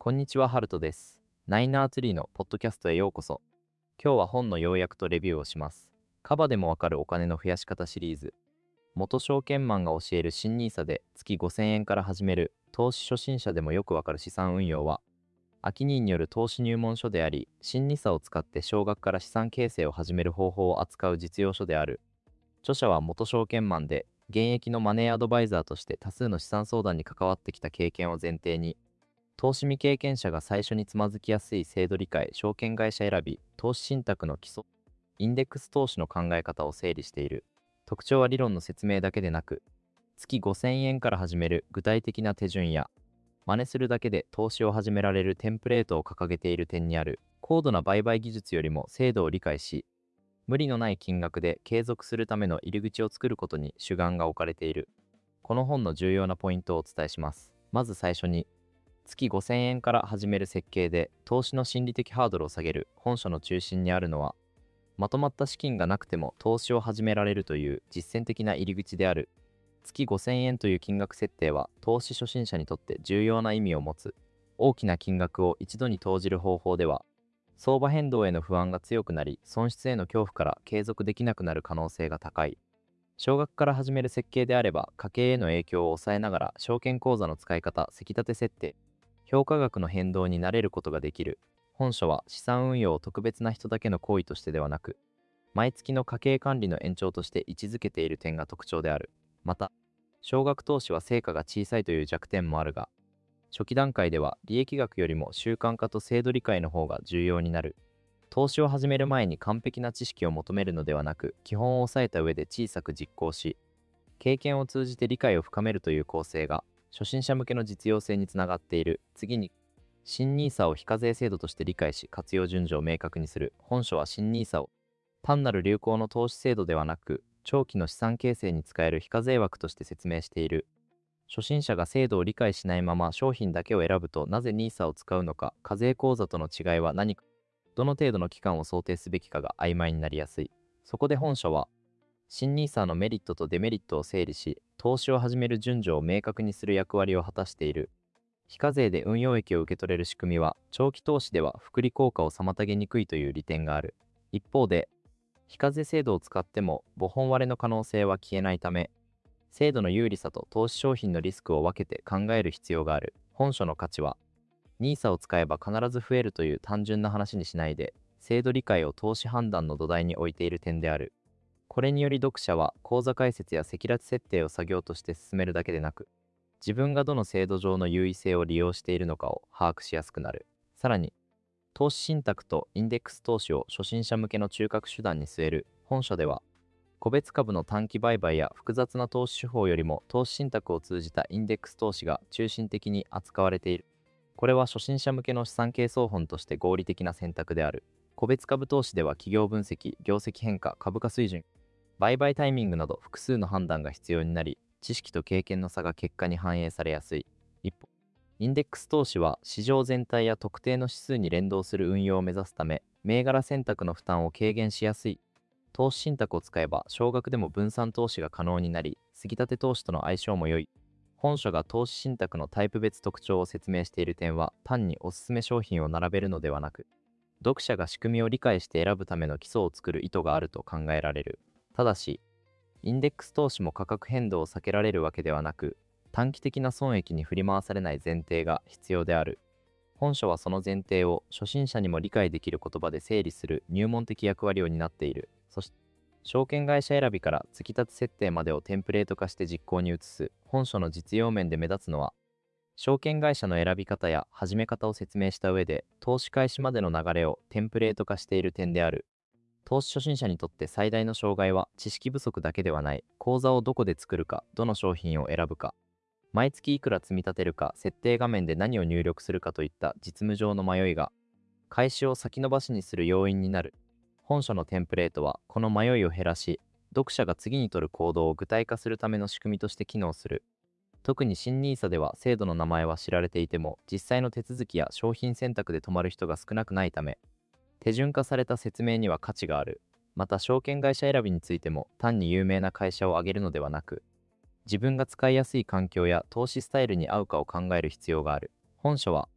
こんにちは、ハルトです。ナイナーツリーのポッドキャストへようこそ。今日は本の要約とレビューをします。カバでもわかるお金の増やし方シリーズ。元証券マンが教える新ニーサで月5000円から始める投資初心者でもよくわかる資産運用は、アキニーによる投資入門書であり、新ニーサを使って少額から資産形成を始める方法を扱う実用書である。著者は元証券マンで、現役のマネーアドバイザーとして多数の資産相談に関わってきた経験を前提に、投資未経験者が最初につまずきやすい制度理解、証券会社選び、投資信託の基礎、インデックス投資の考え方を整理している。特徴は理論の説明だけでなく、月5000円から始める具体的な手順や、真似するだけで投資を始められるテンプレートを掲げている点にある。高度な売買技術よりも制度を理解し、無理のない金額で継続するための入り口を作ることに主眼が置かれている。この本の重要なポイントをお伝えします。まず最初に、月5000円から始める設計で投資の心理的ハードルを下げる。本書の中心にあるのは、まとまった資金がなくても投資を始められるという実践的な入り口である。月5000円という金額設定は投資初心者にとって重要な意味を持つ。大きな金額を一度に投じる方法では、相場変動への不安が強くなり、損失への恐怖から継続できなくなる可能性が高い。少額から始める設計であれば、家計への影響を抑えながら証券口座の使い方、積立設定、評価額の変動に慣れることができる。本書は資産運用を特別な人だけの行為としてではなく、毎月の家計管理の延長として位置づけている点が特徴である。また、少額投資は成果が小さいという弱点もあるが、初期段階では利益額よりも習慣化と制度理解の方が重要になる。投資を始める前に完璧な知識を求めるのではなく、基本を押さえた上で小さく実行し、経験を通じて理解を深めるという構成が、初心者向けの実用性につながっている。次に、新ニーサを非課税制度として理解し、活用順序を明確にする。本書は新ニーサを単なる流行の投資制度ではなく、長期の資産形成に使える非課税枠として説明している。初心者が制度を理解しないまま商品だけを選ぶと、なぜニーサを使うのか、課税口座との違いは何か、どの程度の期間を想定すべきかが曖昧になりやすい。そこで本書は、新ニーサのメリットとデメリットを整理し、投資を始める順序を明確にする役割を果たしている。非課税で運用益を受け取れる仕組みは、長期投資では複利効果を妨げにくいという利点がある。一方で、非課税制度を使っても母本割れの可能性は消えないため、制度の有利さと投資商品のリスクを分けて考える必要がある。本書の価値は、ニーサを使えば必ず増えるという単純な話にしないで、制度理解を投資判断の土台に置いている点である。これにより読者は口座開設や赤裸設定を作業として進めるだけでなく、自分がどの制度上の優位性を利用しているのかを把握しやすくなる。さらに、投資信託とインデックス投資を初心者向けの中核手段に据える。本書では、個別株の短期売買や複雑な投資手法よりも投資信託を通じたインデックス投資が中心的に扱われている。これは初心者向けの資産形成本として合理的な選択である。個別株投資では企業分析、業績変化、株価水準、売買タイミングなど複数の判断が必要になり、知識と経験の差が結果に反映されやすい。一方、インデックス投資は市場全体や特定の指数に連動する運用を目指すため、銘柄選択の負担を軽減しやすい。投資信託を使えば少額でも分散投資が可能になり、積立投資との相性も良い。本書が投資信託のタイプ別特徴を説明している点は、単におすすめ商品を並べるのではなく、読者が仕組みを理解して選ぶための基礎を作る意図があると考えられる。ただし、インデックス投資も価格変動を避けられるわけではなく、短期的な損益に振り回されない前提が必要である。本書はその前提を初心者にも理解できる言葉で整理する入門的役割を担っている。そして、証券会社選びから積立設定までをテンプレート化して実行に移す。本書の実用面で目立つのは、証券会社の選び方や始め方を説明した上で、投資開始までの流れをテンプレート化している点である。投資初心者にとって最大の障害は知識不足だけではない。口座をどこで作るか、どの商品を選ぶか、毎月いくら積み立てるか、設定画面で何を入力するかといった実務上の迷いが、開始を先延ばしにする要因になる。本書のテンプレートはこの迷いを減らし、読者が次に取る行動を具体化するための仕組みとして機能する。特に新ニーサでは制度の名前は知られていても、実際の手続きや商品選択で止まる人が少なくないため、手順化された説明には価値がある。また、証券会社選びについても単に有名な会社を挙げるのではなく、自分が使いやすい環境や投資スタイルに合うかを考える必要がある。本書は、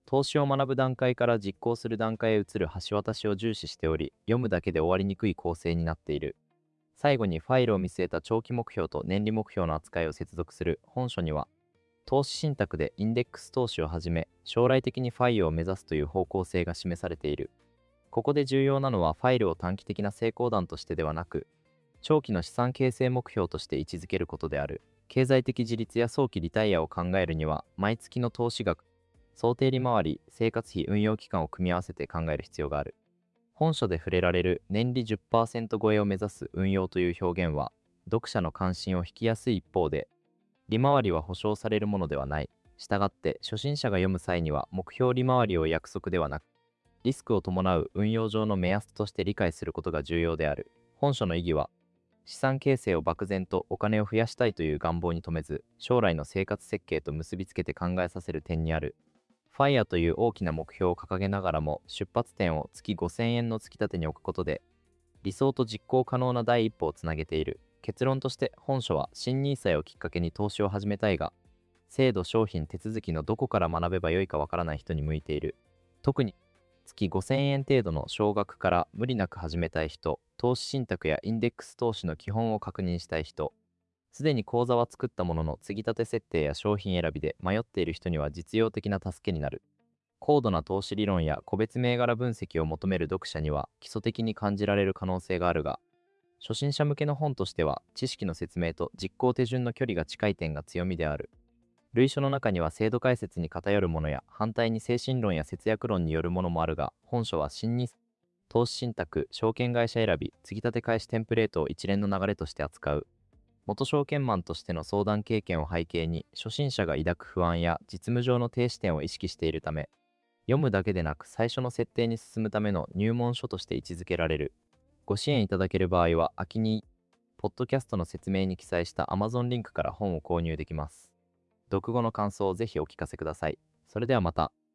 投資を学ぶ段階から実行する段階へ移る橋渡しを重視しており、読むだけで終わりにくい構成になっている。最後にファイルを見据えた長期目標と年利目標の扱いを接続する本書には、投資信託でインデックス投資をはじめ、将来的にファイルを目指すという方向性が示されている。ここで重要なのは、ファイルを短期的な成功談としてではなく、長期の資産形成目標として位置づけることである。経済的自立や早期リタイアを考えるには、毎月の投資額、想定利回り、生活費運用期間を組み合わせて考える必要がある。本書で触れられる年利 10% 超えを目指す運用という表現は、読者の関心を引きやすい一方で、利回りは保証されるものではない。したがって、初心者が読む際には目標利回りを約束ではなく、リスクを伴う運用上の目安として理解することが重要である。本書の意義は、資産形成を漠然とお金を増やしたいという願望に止めず、将来の生活設計と結びつけて考えさせる点にある。ファイアという大きな目標を掲げながらも、出発点を月5000円の月立てに置くことで、理想と実行可能な第一歩をつなげている。結論として、本書は新ニーサをきっかけに投資を始めたいが、制度、商品、手続きのどこから学べばよいかわからない人に向いている。特に、月5000円程度の少額から無理なく始めたい人、投資信託やインデックス投資の基本を確認したい人、すでに口座は作ったものの継ぎ立て設定や商品選びで迷っている人には実用的な助けになる。高度な投資理論や個別銘柄分析を求める読者には基礎的に感じられる可能性があるが、初心者向けの本としては知識の説明と実行手順の距離が近い点が強みである。類書の中には制度解説に偏るものや反対に精神論や節約論によるものもあるが、本書は新に投資信託、証券会社選び、継ぎ立て開始テンプレートを一連の流れとして扱う。元証券マンとしての相談経験を背景に、初心者が抱く不安や実務上の低視点を意識しているため、読むだけでなく最初の設定に進むための入門書として位置づけられる。ご支援いただける場合は、秋に、ポッドキャストの説明に記載した Amazon リンクから本を購入できます。読後の感想をぜひお聞かせください。それではまた。